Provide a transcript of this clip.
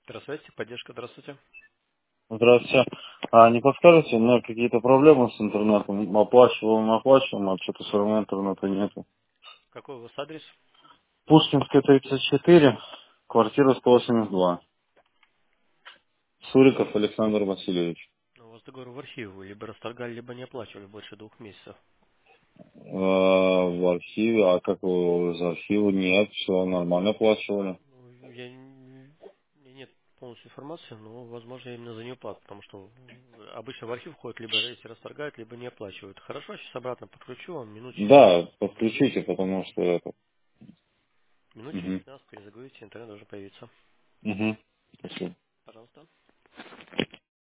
Здравствуйте, поддержка, здравствуйте. Здравствуйте. А не подскажете, у меня какие-то проблемы с интернетом? Оплачиваем, а что-то все равно интернета нету. Какой у вас адрес? Пушкинская, 34, квартира 182. Суриков Александр Васильевич. У вас договор в архиве, вы либо расторгали, либо не оплачивали больше 2 месяцев. В архиве, а как из архива нет, все нормально оплачивали. Ну, у меня нет полностью информации, но, возможно, именно за неуплату, потому что обычно в архив ходят, либо если расторгают, либо не оплачивают. Хорошо, сейчас обратно подключу вам, Да, подключите, потому что это. минут через Угу. 15 перезагрузите, интернет должен появиться. Угу. Спасибо. Пожалуйста.